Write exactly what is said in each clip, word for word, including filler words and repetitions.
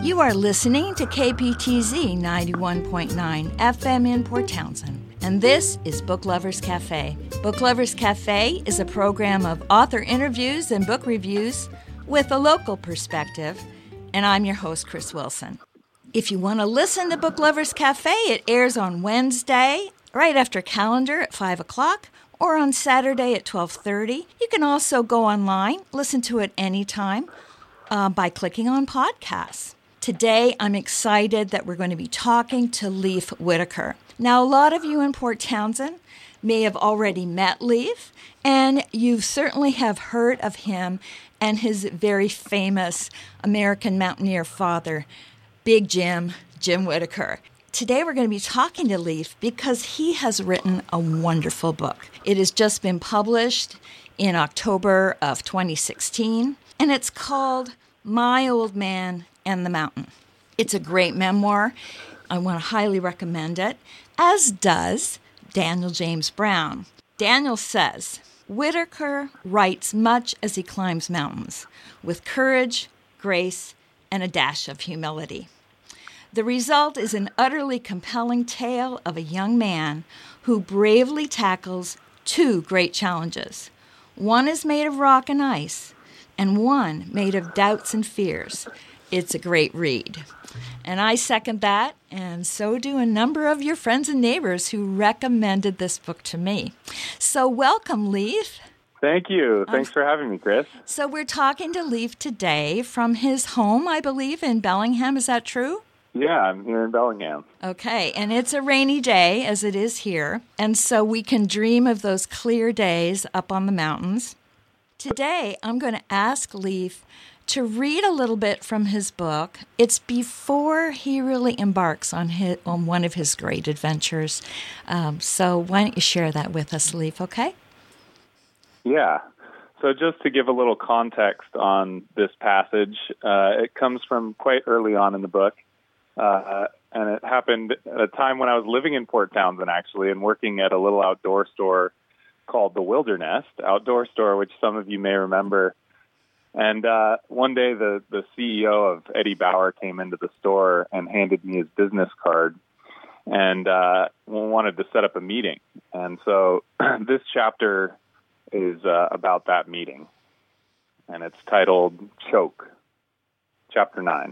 You are listening to K P T Z ninety-one point nine F M in Port Townsend, and this is Book Lovers Cafe. Book Lovers Cafe is a program of author interviews and book reviews with a local perspective, and I'm your host, Chris Wilson. If you want to listen to Book Lovers Cafe, it airs on Wednesday, right after calendar at five o'clock, or on Saturday at twelve thirty. You can also go online, listen to it anytime uh, by clicking on podcasts. Today, I'm excited that we're going to be talking to Leif Whitaker. Now, a lot of you in Port Townsend may have already met Leif, and you certainly have heard of him and his very famous American mountaineer father, Big Jim, Jim Whitaker. Today, we're going to be talking to Leif because he has written a wonderful book. It has just been published in October of twenty sixteen, and it's called My Old Man and the Mountain. It's a great memoir. I want to highly recommend it, as does Daniel James Brown. Daniel says, Whitaker writes much as he climbs mountains, with courage, grace, and a dash of humility. The result is an utterly compelling tale of a young man who bravely tackles two great challenges. One is made of rock and ice, and one made of doubts and fears. It's a great read. And I second that, and so do a number of your friends and neighbors who recommended this book to me. So welcome, Leif. Thank you. Thanks um, for having me, Chris. So we're talking to Leif today from his home, I believe, in Bellingham. Is that true? Yeah, I'm here in Bellingham. Okay, and it's a rainy day, as it is here, and so we can dream of those clear days up on the mountains. Today, I'm going to ask Leif to read a little bit from his book. It's before he really embarks on his, on one of his great adventures. Um, so why don't you share that with us, Leif, okay? Yeah. So just to give a little context on this passage, uh, it comes from quite early on in the book, uh, and it happened at a time when I was living in Port Townsend, actually, and working at a little outdoor store called the Wildernest Outdoor Store, which some of you may remember. And uh, one day, the, the C E O of Eddie Bauer came into the store and handed me his business card and uh, wanted to set up a meeting. And so this chapter is uh, about that meeting, and it's titled Choke, Chapter nine.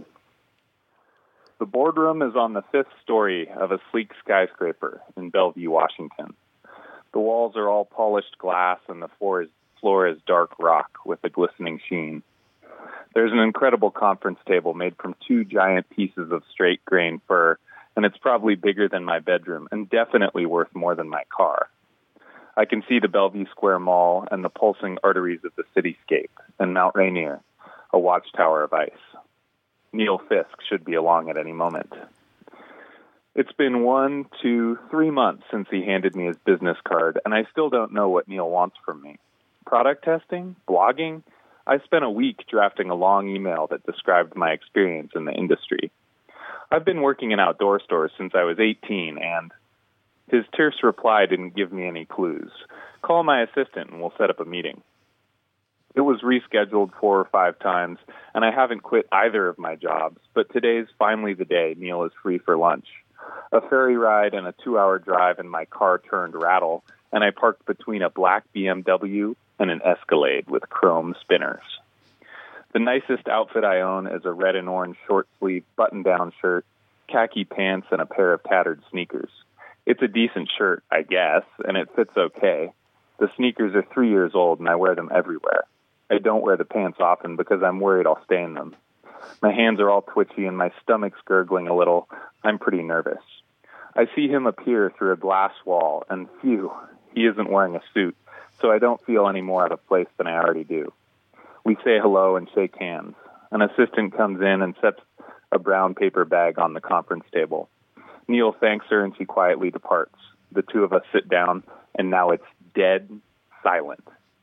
The boardroom is on the fifth story of a sleek skyscraper in Bellevue, Washington. The walls are all polished glass, and the floor is floor is dark rock with a glistening sheen. There's an incredible conference table made from two giant pieces of straight-grain fir, and it's probably bigger than my bedroom and definitely worth more than my car. I can see the Bellevue Square Mall and the pulsing arteries of the cityscape, and Mount Rainier, a watchtower of ice. Neil Fisk should be along at any moment. It's been one, two, three months since he handed me his business card, and I still don't know what Neil wants from me. Product testing? Blogging? I spent a week drafting a long email that described my experience in the industry. I've been working in outdoor stores since I was eighteen, and his terse reply didn't give me any clues. Call my assistant and we'll set up a meeting. It was rescheduled four or five times, and I haven't quit either of my jobs, but today's finally the day Neil is free for lunch. A ferry ride and a two-hour drive in my car turned rattle, and I parked between a black B M W and an Escalade with chrome spinners. The nicest outfit I own is a red and orange short-sleeve button-down shirt, khaki pants, and a pair of tattered sneakers. It's a decent shirt, I guess, and it fits okay. The sneakers are three years old, and I wear them everywhere. I don't wear the pants often because I'm worried I'll stain them. My hands are all twitchy, and my stomach's gurgling a little. I'm pretty nervous. I see him appear through a glass wall, and phew, he isn't wearing a suit, so I don't feel any more out of place than I already do. We say hello and shake hands. An assistant comes in and sets a brown paper bag on the conference table. Neil thanks her, and she quietly departs. The two of us sit down, and now it's dead silent.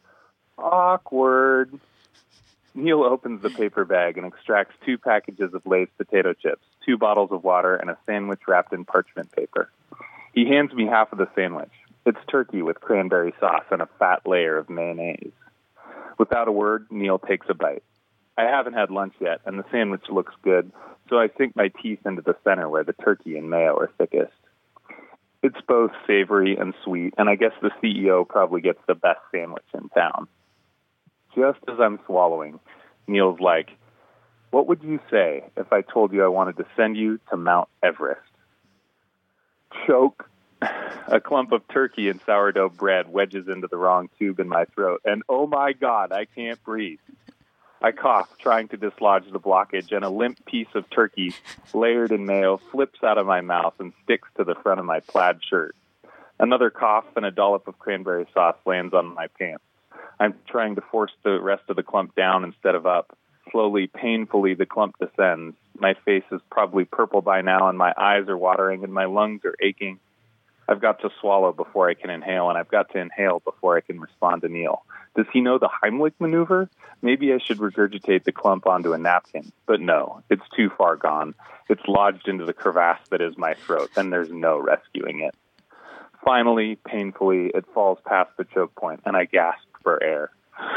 Awkward. Neil opens the paper bag and extracts two packages of Lay's potato chips, two bottles of water, and a sandwich wrapped in parchment paper. He hands me half of the sandwich. It's turkey with cranberry sauce and a fat layer of mayonnaise. Without a word, Neil takes a bite. I haven't had lunch yet, and the sandwich looks good, so I sink my teeth into the center where the turkey and mayo are thickest. It's both savory and sweet, and I guess the C E O probably gets the best sandwich in town. Just as I'm swallowing, Neil's like, "What would you say if I told you I wanted to send you to Mount Everest?" Choke. A clump of turkey and sourdough bread wedges into the wrong tube in my throat, and oh my God, I can't breathe. I cough, trying to dislodge the blockage, and a limp piece of turkey, layered in mayo, flips out of my mouth and sticks to the front of my plaid shirt. Another cough and a dollop of cranberry sauce lands on my pants. I'm trying to force the rest of the clump down instead of up. Slowly, painfully, the clump descends. My face is probably purple by now, and my eyes are watering, and my lungs are aching. I've got to swallow before I can inhale, and I've got to inhale before I can respond to Neil. Does he know the Heimlich maneuver? Maybe I should regurgitate the clump onto a napkin. But no, it's too far gone. It's lodged into the crevasse that is my throat, and there's no rescuing it. Finally, painfully, it falls past the choke point, and I gasp for air.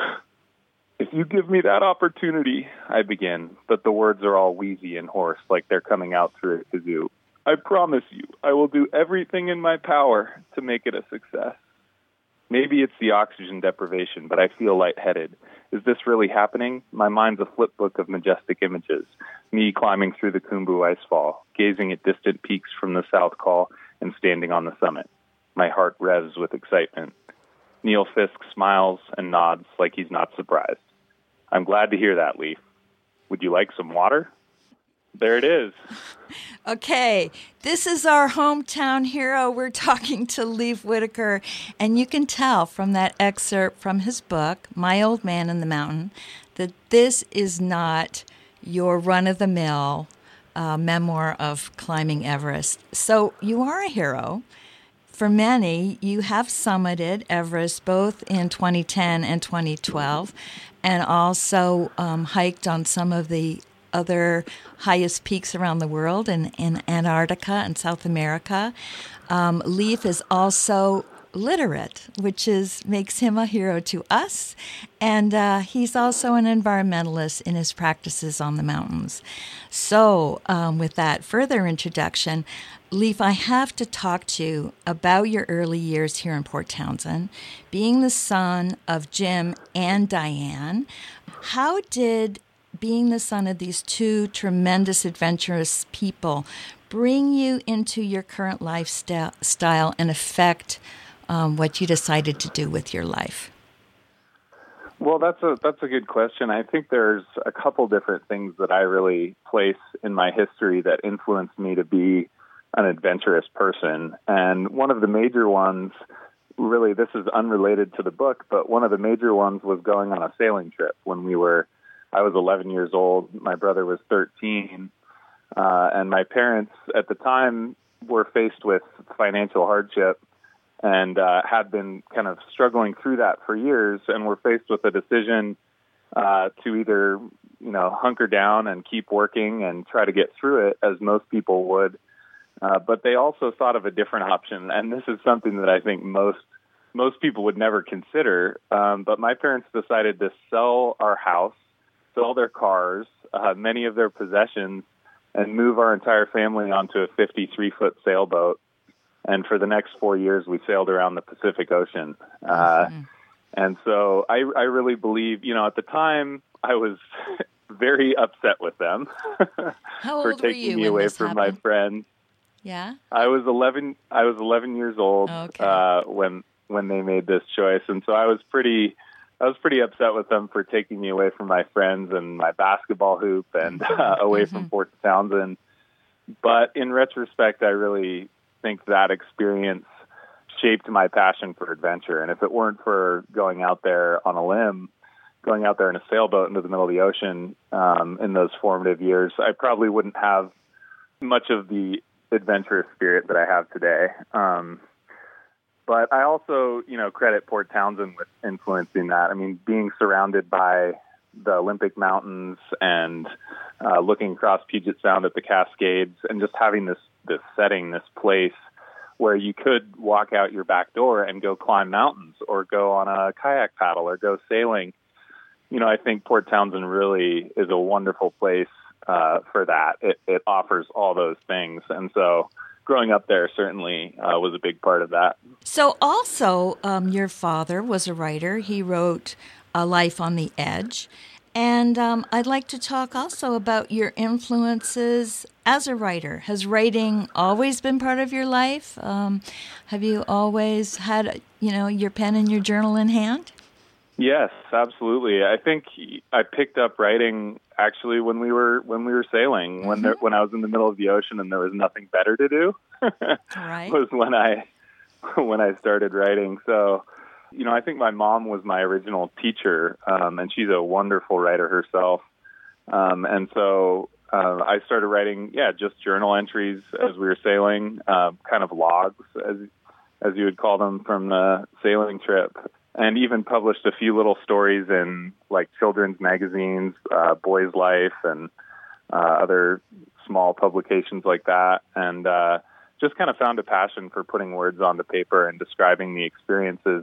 "If you give me that opportunity," I begin, but the words are all wheezy and hoarse, like they're coming out through a kazoo. "I promise you, I will do everything in my power to make it a success." Maybe it's the oxygen deprivation, but I feel lightheaded. Is this really happening? My mind's a flipbook of majestic images. Me climbing through the Khumbu icefall, gazing at distant peaks from the South Col, and standing on the summit. My heart revs with excitement. Neil Fisk smiles and nods like he's not surprised. "I'm glad to hear that, Leif. Would you like some water?" There it is. Okay, this is our hometown hero. We're talking to Leif Whitaker, and you can tell from that excerpt from his book, My Old Man in the Mountain, that this is not your run-of-the-mill uh, memoir of climbing Everest. So you are a hero. For many, you have summited Everest both in twenty ten and twenty twelve, and also um, hiked on some of the other highest peaks around the world in, in Antarctica and South America. Um, Leif is also literate, which is makes him a hero to us, and uh, he's also an environmentalist in his practices on the mountains. So um, with that further introduction, Leif, I have to talk to you about your early years here in Port Townsend, being the son of Jim and Diane. How did being the son of these two tremendous adventurous people bring you into your current lifestyle and affect um, what you decided to do with your life? Well, that's a that's a good question. I think there's a couple different things that I really place in my history that influenced me to be an adventurous person. And one of the major ones, really, this is unrelated to the book, but one of the major ones was going on a sailing trip when we were I was eleven years old. My brother was thirteen. Uh, and my parents at the time were faced with financial hardship and uh, had been kind of struggling through that for years, and were faced with a decision uh, to either, you know, hunker down and keep working and try to get through it, as most people would. Uh, but they also thought of a different option, and this is something that I think most most people would never consider. Um, but my parents decided to sell our house, sell their cars, uh, many of their possessions, and move our entire family onto a fifty-three foot sailboat. And for the next four years, we sailed around the Pacific Ocean. Uh, mm-hmm. And so I, I really believe, you know, at the time, I was very upset with them for taking me away from happened? my friends. Yeah, I was eleven. I was eleven years old okay. uh, when when they made this choice, and so I was pretty. I was pretty upset with them for taking me away from my friends and my basketball hoop and uh, away mm-hmm. from Port Townsend. But in retrospect, I really think that experience shaped my passion for adventure. And if it weren't for going out there on a limb, going out there in a sailboat into the middle of the ocean um, in those formative years, I probably wouldn't have much of the adventurous spirit that I have today. Um, But I also, you know, credit Port Townsend with influencing that. I mean, being surrounded by the Olympic Mountains and uh, looking across Puget Sound at the Cascades and just having this, this setting, this place where you could walk out your back door and go climb mountains or go on a kayak paddle or go sailing. you know, I think Port Townsend really is a wonderful place uh, for that. It, it offers all those things. And so growing up there certainly uh, was a big part of that. So also, um, your father was a writer. He wrote A Life on the Edge. And um, I'd like to talk also about your influences as a writer. Has writing always been part of your life? Um, have you always had, you know, your pen and your journal in hand? Yes, absolutely. I think I picked up writing actually when we were when we were sailing, mm-hmm. when there, when I was in the middle of the ocean and there was nothing better to do. Right. Was when I when I started writing. So, you know, I think my mom was my original teacher, um, and she's a wonderful writer herself. Um, and so uh, I started writing, yeah, just journal entries as we were sailing, uh, kind of logs, as as you would call them, from the sailing trip. And even published a few little stories in like children's magazines, uh, Boy's Life, and uh, other small publications like that. And uh, just kind of found a passion for putting words on the paper and describing the experiences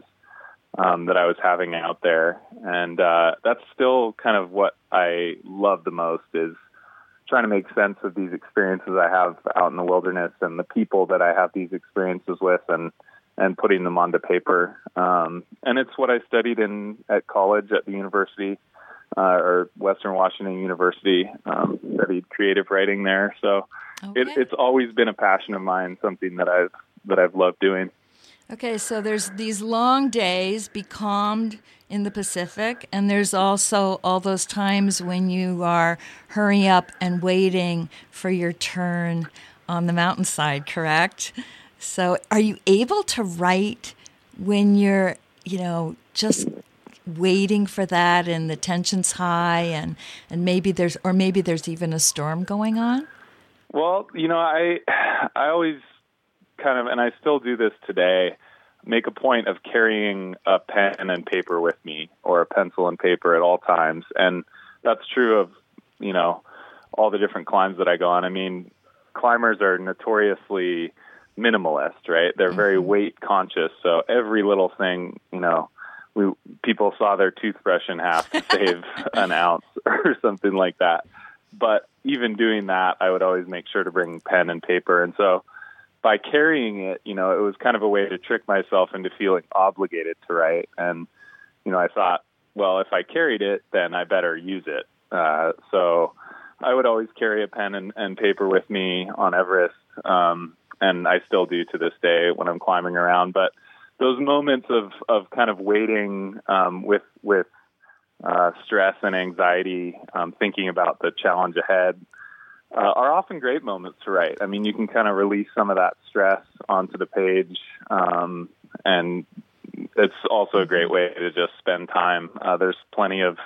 um, that I was having out there. And uh, that's still kind of what I love the most, is trying to make sense of these experiences I have out in the wilderness and the people that I have these experiences with, and and putting them onto paper. Um, and it's what I studied in at college at the university, uh, or Western Washington University, um, studied creative writing there. So okay. it, it's always been a passion of mine, something that I've, that I've loved doing. Okay, so there's these long days, becalmed in the Pacific, and there's also all those times when you are hurry up and waiting for your turn on the mountainside, correct? So are you able to write when you're, you know, just waiting for that and the tension's high and, and maybe there's, or maybe there's even a storm going on? Well, you know, I, I always kind of, and I still do this today, make a point of carrying a pen and paper with me, or a pencil and paper at all times. And that's true of, you know, all the different climbs that I go on. I mean, climbers are notoriously minimalist, right? They're very weight conscious. So every little thing, you know, we people saw their toothbrush in half to save an ounce or something like that. But even doing that, I would always make sure to bring pen and paper. And so by carrying it, you know, it was kind of a way to trick myself into feeling obligated to write. And, you know, I thought, well, if I carried it, then I better use it. Uh, so I would always carry a pen and, and paper with me on Everest. Um, And I still do to this day when I'm climbing around. But those moments of, of kind of waiting um, with with uh, stress and anxiety, um, thinking about the challenge ahead, uh, are often great moments to write. I mean, you can kind of release some of that stress onto the page, um, and it's also a great way to just spend time. Uh, there's plenty of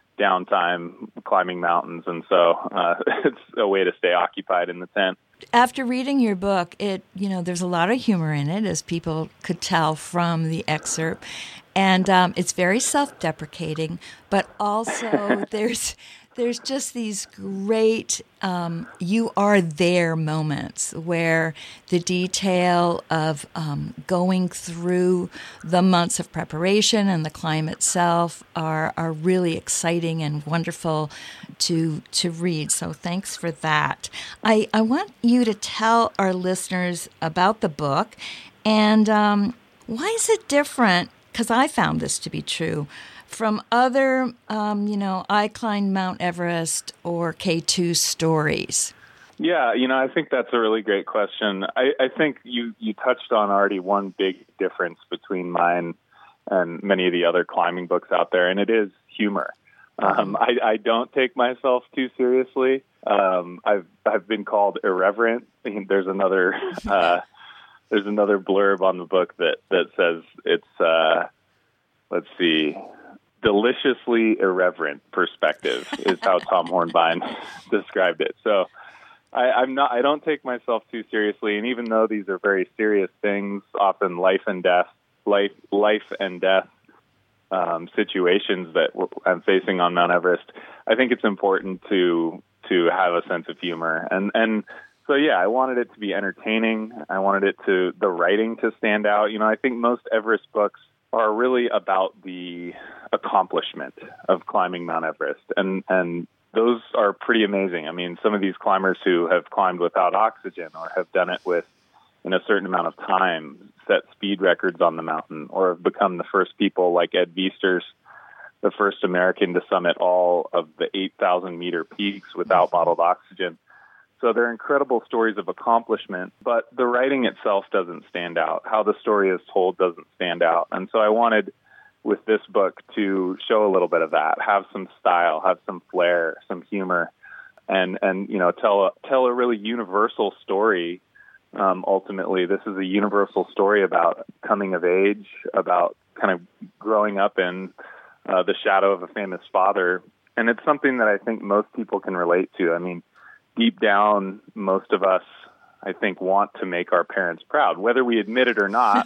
downtime climbing mountains, and so uh, it's a way to stay occupied in the tent. After reading your book, it you know there's a lot of humor in it, as people could tell from the excerpt, and um, it's very self-deprecating. But also, there's there's just these great um, you are there moments where the detail of um, going through the months of preparation and the climb itself are are really exciting and wonderful to to read. So thanks for that. I, I want you to tell our listeners about the book, and um, why is it different, because I found this to be true, from other, um, you know, I climbed Mount Everest or K two stories? Yeah, you know, I think that's a really great question. I, I think you, you touched on already one big difference between mine and many of the other climbing books out there, and it is humor. Um, I, I don't take myself too seriously. Um, I've I've been called irreverent. I mean, there's another uh, there's another blurb on the book that that says it's uh, let's see, deliciously irreverent perspective is how Tom Hornbein described it. So I, I'm not I don't take myself too seriously, and even though these are very serious things, often life and death, life life and death. Um, situations that I'm facing on Mount Everest, I think it's important to to have a sense of humor. And and so, yeah, I wanted it to be entertaining. I wanted it to the writing to stand out. You know, I think most Everest books are really about the accomplishment of climbing Mount Everest. And, and those are pretty amazing. I mean, some of these climbers who have climbed without oxygen or have done it with in a certain amount of time, set speed records on the mountain, or have become the first people like Ed Viesturs, the first American to summit all of the eight thousand meter peaks without bottled oxygen. So they're incredible stories of accomplishment, but the writing itself doesn't stand out. How the story is told doesn't stand out. And so I wanted, with this book, to show a little bit of that, have some style, have some flair, some humor, and, and you know, tell a, tell a really universal story. Um, ultimately, this is a universal story about coming of age, about kind of growing up in uh, the shadow of a famous father. And it's something that I think most people can relate to. I mean, deep down, most of us, I think, want to make our parents proud, whether we admit it or not.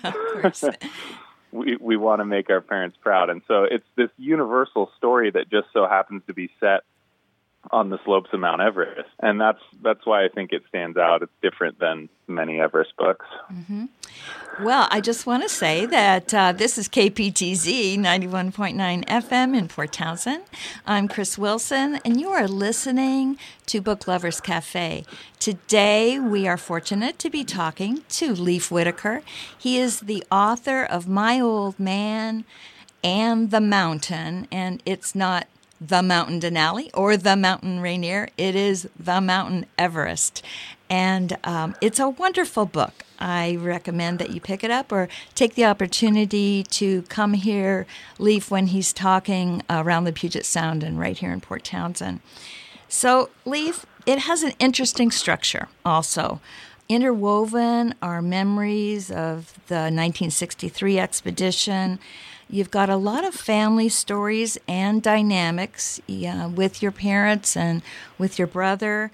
we we want to make our parents proud. And so it's this universal story that just so happens to be set on the slopes of Mount Everest. And that's that's why I think it stands out. It's different than many Everest books. Mm-hmm. Well, I just want to say that uh, this is K P T Z ninety-one point nine F M in Port Townsend. I'm Chris Wilson, and you are listening to Book Lovers Cafe. Today, we are fortunate to be talking to Leif Whitaker. He is the author of My Old Man and The Mountain, and it's not The Mountain Denali or The Mountain Rainier. It is The Mountain Everest. And um, it's a wonderful book. I recommend that you pick it up or take the opportunity to come hear Leif when he's talking around the Puget Sound and right here in Port Townsend. So, Leif, it has an interesting structure also. Interwoven are memories of the nineteen sixty-three expedition. You've got a lot of family stories and dynamics yeah, with your parents and with your brother.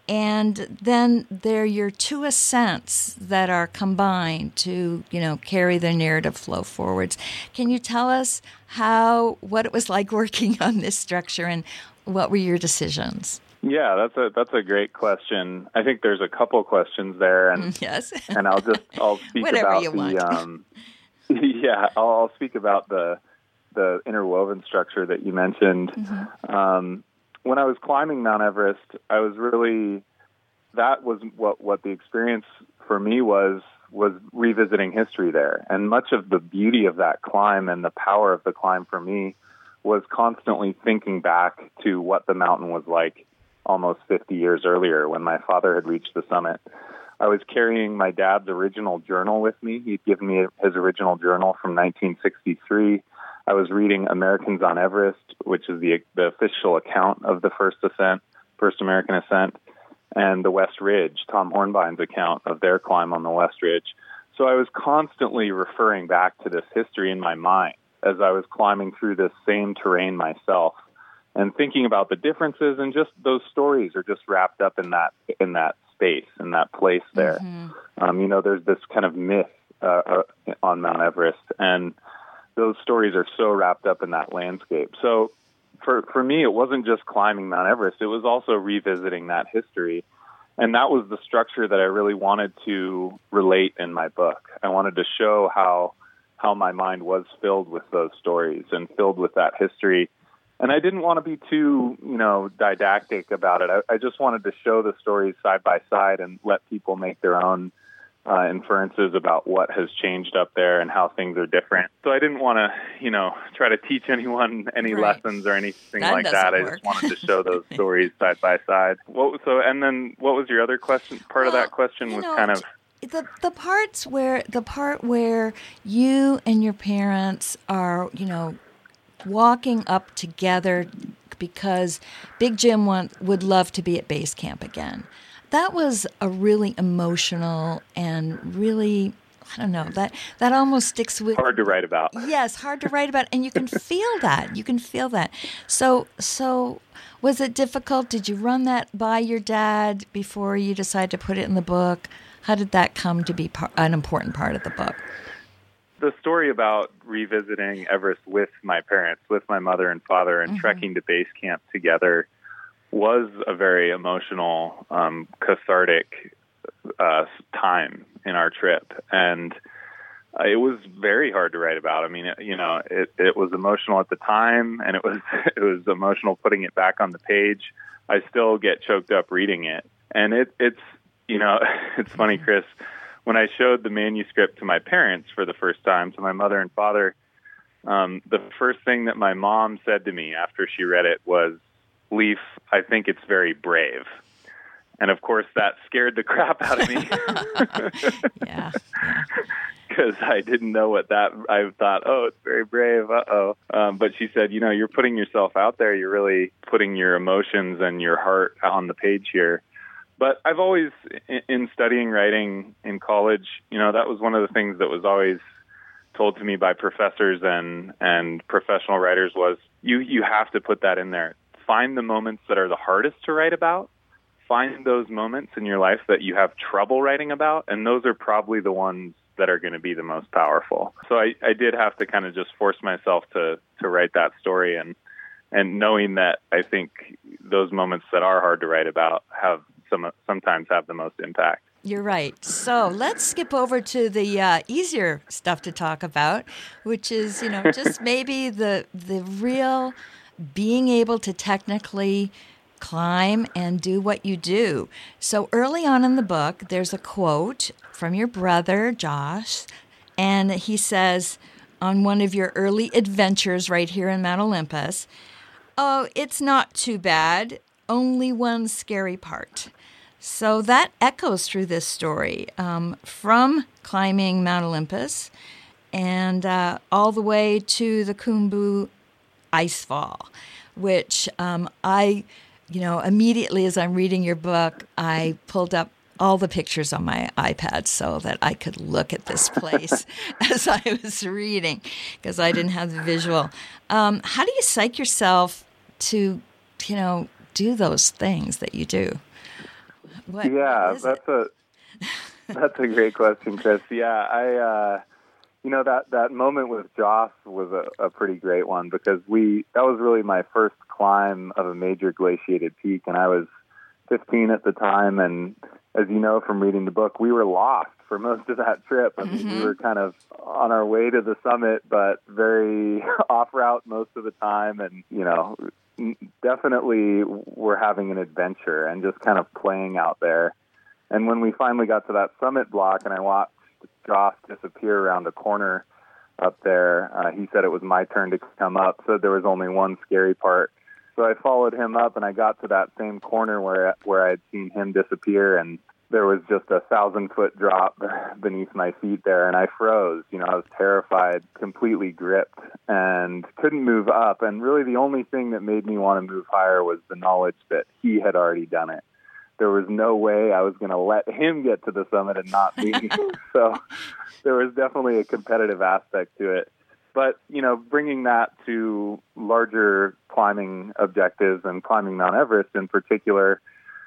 And then there are your two ascents that are combined to, you know, carry the narrative flow forwards. Can you tell us how, what it was like working on this structure and what were your decisions? Yeah, that's a that's a great question. I think there's a couple questions there, and yes, and I'll just I'll speak Whatever about you the want. um, yeah I'll, I'll speak about the the interwoven structure that you mentioned. Mm-hmm. Um, when I was climbing Mount Everest, I was really that was what what the experience for me was was revisiting history there, and much of the beauty of that climb and the power of the climb for me was constantly thinking back to what the mountain was like almost fifty years earlier when my father had reached the summit. I was carrying my dad's original journal with me. He'd given me his original journal from nineteen sixty-three. I was reading Americans on Everest, which is the, the official account of the first ascent, first American ascent, and the West Ridge, Tom Hornbein's account of their climb on the West Ridge. So I was constantly referring back to this history in my mind as I was climbing through this same terrain myself, and thinking about the differences, and just those stories are just wrapped up in that in that space, in that place there. Mm-hmm. Um, you know, there's this kind of myth uh, uh, on Mount Everest, and those stories are so wrapped up in that landscape. So for for me, it wasn't just climbing Mount Everest, it was also revisiting that history. And that was the structure that I really wanted to relate in my book. I wanted to show how how my mind was filled with those stories and filled with that history. And I didn't want to be too, you know, didactic about it. I, I just wanted to show the stories side by side and let people make their own uh, inferences about what has changed up there and how things are different. So I didn't want to, you know, try to teach anyone any right. lessons or anything that like that. Work. I just wanted to show those stories side by side. What, so, and then what was your other question? Part well, of that question was know, kind of the the parts where the part where you and your parents are, you know, walking up together because Big Jim want, would love to be at base camp again. That was a really emotional and really, I don't know, that, that almost sticks with... Hard to write about. Yes, hard to write about, and you can feel that. You can feel that. So, so was it difficult? Did you run that by your dad before you decided to put it in the book? How did that come to be par- an important part of the book? The story about revisiting Everest with my parents, with my mother and father, and mm-hmm. trekking to base camp together was a very emotional, um, cathartic uh, time in our trip. And uh, it was very hard to write about. I mean, it, you know, it, it was emotional at the time, and it was it was emotional putting it back on the page. I still get choked up reading it. And it, it's, you know, it's funny, Chris, when I showed the manuscript to my parents for the first time, to my mother and father, um, the first thing that my mom said to me after she read it was, Leif, I think it's very brave. And of course, that scared the crap out of me. Yeah. Because I didn't know what that, I thought, oh, it's very brave, uh-oh. Um, but she said, you know, you're putting yourself out there. You're really putting your emotions and your heart on the page here. But I've always, in studying writing in college, you know, that was one of the things that was always told to me by professors and, and professional writers was, you, you have to put that in there. Find the moments that are the hardest to write about. Find those moments in your life that you have trouble writing about, and those are probably the ones that are going to be the most powerful. So I, I did have to kind of just force myself to, to write that story, and and knowing that I think those moments that are hard to write about have some sometimes have the most impact. You're right. So let's skip over to the uh, easier stuff to talk about, which is, you know, just maybe the the real being able to technically climb and do what you do. So early on in the book, there's a quote from your brother, Josh, and he says, on one of your early adventures right here in Mount Olympus, oh, it's not too bad, only one scary part. So that echoes through this story, um, from climbing Mount Olympus and uh, all the way to the Khumbu Icefall, which um, I... You know, immediately as I'm reading your book, I pulled up all the pictures on my iPad so that I could look at this place as I was reading, because I didn't have the visual. Um, how do you psych yourself to, you know, do those things that you do? What, yeah, what that's it? a that's a great question, Chris. Yeah, I. Uh, You know, that, that moment with Joss was a, a pretty great one, because we that was really my first climb of a major glaciated peak, and I was fifteen at the time, and as you know from reading the book, we were lost for most of that trip. I mean, mm-hmm. we were kind of on our way to the summit, but very off route most of the time, and, you know, definitely we're having an adventure and just kind of playing out there. And when we finally got to that summit block and I watched Joss disappear around a corner up there, uh, he said it was my turn to come up, so there was only one scary part. So I followed him up, and I got to that same corner where where I had seen him disappear, and there was just a thousand-foot drop beneath my feet there, and I froze. You know, I was terrified, completely gripped, and couldn't move up. And really the only thing that made me want to move higher was the knowledge that he had already done it. There was no way I was going to let him get to the summit and not me. So there was definitely a competitive aspect to it. But, you know, bringing that to larger climbing objectives and climbing Mount Everest in particular,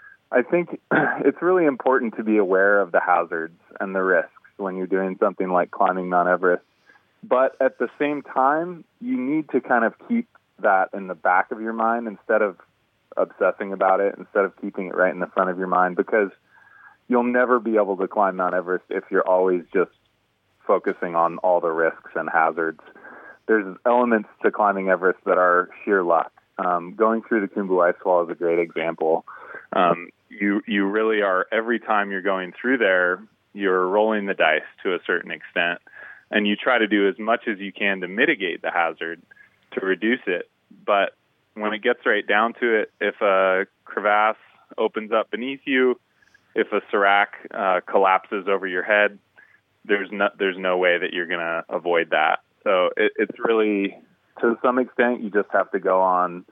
I think it's really important to be aware of the hazards and the risks when you're doing something like climbing Mount Everest. But at the same time, you need to kind of keep that in the back of your mind instead of obsessing about it, instead of keeping it right in the front of your mind, because you'll never be able to climb Mount Everest if you're always just focusing on all the risks and hazards. There's elements to climbing Everest that are sheer luck. Um, going through the Khumbu Icefall is a great example. Um, you you really are, every time you're going through there, you're rolling the dice to a certain extent, and you try to do as much as you can to mitigate the hazard, to reduce it. But when it gets right down to it, if a crevasse opens up beneath you, if a serac uh, collapses over your head, there's no, there's no way that you're going to avoid that. So it, it's really, to some extent, you just have to go on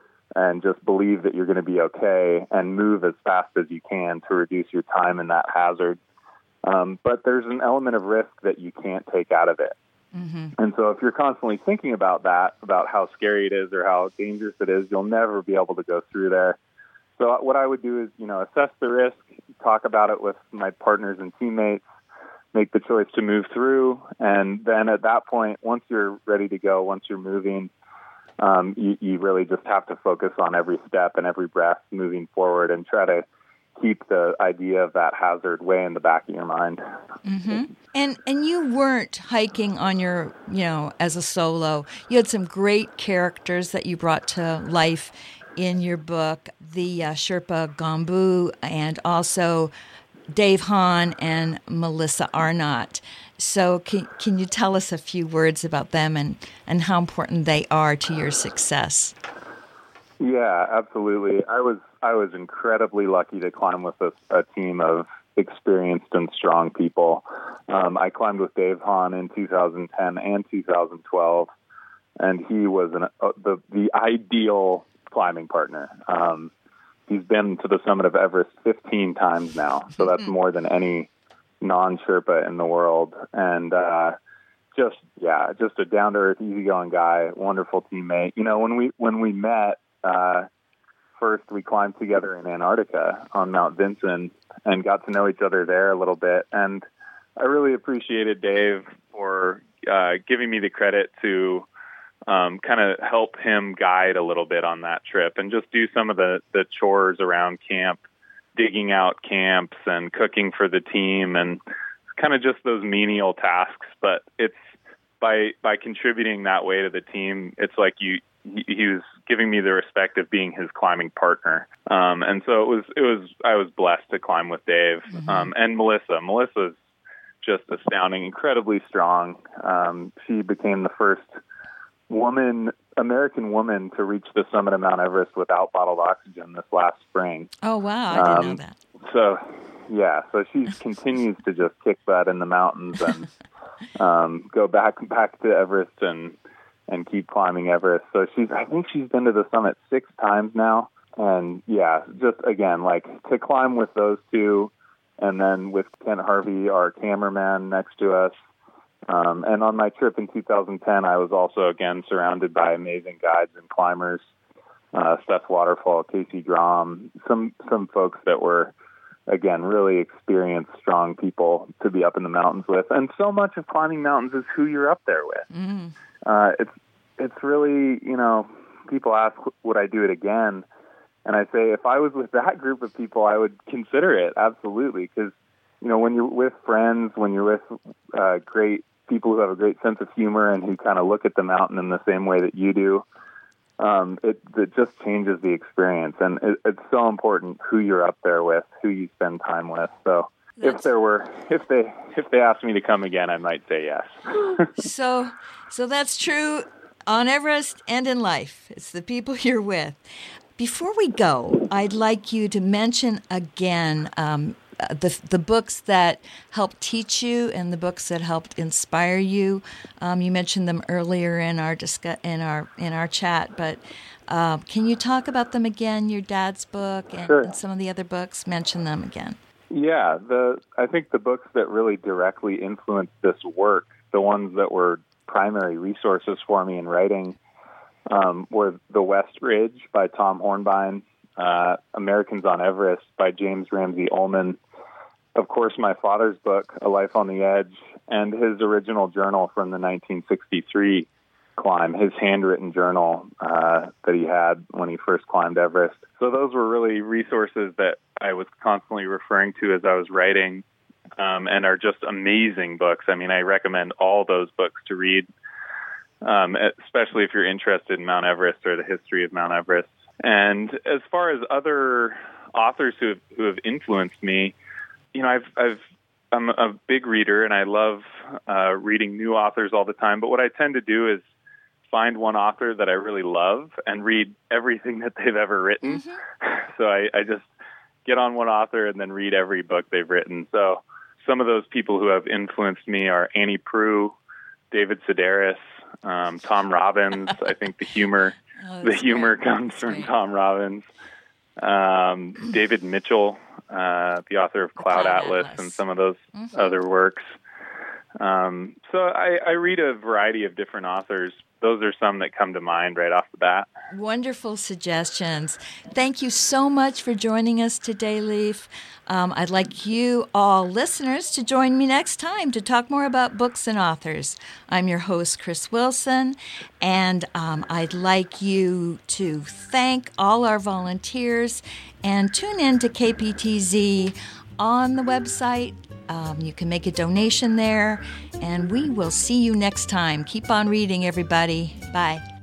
and just believe that you're going to be okay and move as fast as you can to reduce your time in that hazard. Um, but there's an element of risk that you can't take out of it. Mm-hmm. And so if you're constantly thinking about that, about how scary it is or how dangerous it is, you'll never be able to go through there. So what I would do is, you know, assess the risk, talk about it with my partners and teammates, make the choice to move through. And then at that point, once you're ready to go, once you're moving, um, you, you really just have to focus on every step and every breath moving forward and try to keep the idea of that hazard way in the back of your mind. Mm-hmm. And and you weren't hiking on your, you know, as a solo. You had some great characters that you brought to life in your book, the uh, Sherpa Gambu, and also Dave Hahn and Melissa Arnott. So can can you tell us a few words about them and, and how important they are to your success? Yeah, absolutely. I was I was incredibly lucky to climb with a, a team of experienced and strong people. Um, I climbed with Dave Hahn in two thousand ten and two thousand twelve, and he was an, uh, the the ideal climbing partner. Um, he's been to the summit of Everest fifteen times now, so that's more than any non-Sherpa in the world. And uh, just yeah, just a down-to-earth, easygoing guy, wonderful teammate. You know, when we when we met. Uh, first, we climbed together in Antarctica on Mount Vinson and got to know each other there a little bit. And I really appreciated Dave for uh, giving me the credit to um, kind of help him guide a little bit on that trip and just do some of the, the chores around camp, digging out camps and cooking for the team and kind of just those menial tasks. But it's by by contributing that way to the team, it's like you he, he was giving me the respect of being his climbing partner. Um, and so it was, it was, I was blessed to climb with Dave, mm-hmm. um, and Melissa. Melissa's just astounding, incredibly strong. Um, she became the first woman, American woman to reach the summit of Mount Everest without bottled oxygen this last spring. Oh, wow. I didn't um, know that. So, yeah, so she continues to just kick butt in the mountains and um, go back, back to Everest and, and keep climbing Everest. So she's, I think she's been to the summit six times now. And yeah, just again, like to climb with those two and then with Kent Harvey, our cameraman next to us. Um, and on my trip in two thousand ten, I was also again surrounded by amazing guides and climbers, uh, Seth Waterfall, Casey Grom, some, some folks that were, again, really experienced, strong people to be up in the mountains with. And so much of climbing mountains is who you're up there with. Mm. Uh, it's it's really, you know, people ask, would I do it again? And I say, if I was with that group of people, I would consider it, absolutely. Because, you know, when you're with friends, when you're with uh, great people who have a great sense of humor and who kind of look at the mountain in the same way that you do, um, it, it just changes the experience. And it, it's so important who you're up there with, who you spend time with. So That's... if there were, if they, if they asked me to come again, I might say yes. so, so that's true on Everest and in life. It's the people you're with. Before we go, I'd like you to mention again um, the the books that helped teach you and the books that helped inspire you. Um, you mentioned them earlier in our discuss in our in our chat, but uh, can you talk about them again? Your dad's book and, sure. and some of the other books. Mention them again. Yeah, the I think the books that really directly influenced this work, the ones that were primary resources for me in writing, um, were The West Ridge by Tom Hornbein, uh, Americans on Everest by James Ramsey Ullman, of course, my father's book, A Life on the Edge, and his original journal from the nineteen sixty-three climb, his handwritten journal uh, that he had when he first climbed Everest. So those were really resources that I was constantly referring to as I was writing, um, and are just amazing books. I mean, I recommend all those books to read, um, especially if you're interested in Mount Everest or the history of Mount Everest. And as far as other authors who have, who have influenced me, you know, I've, I've, I'm a big reader and I love uh, reading new authors all the time. But what I tend to do is find one author that I really love and read everything that they've ever written. Mm-hmm. So I, I just get on one author and then read every book they've written. So some of those people who have influenced me are Annie Proulx, David Sedaris, um, Tom Robbins. I think the humor, oh, the humor great. comes that's from great. Tom Robbins. Um, David Mitchell, uh, the author of Cloud, Cloud Atlas, Atlas and some of those mm-hmm. other works. Um, so I, I read a variety of different authors, those are some that come to mind right off the bat. Wonderful suggestions. Thank you so much for joining us today, Leif. Um, I'd like you all listeners to join me next time to talk more about books and authors. I'm your host, Chris Wilson, and um, I'd like you to thank all our volunteers and tune in to K P T Z on the website. Um, you can make a donation there, and we will see you next time. Keep on reading, everybody. Bye.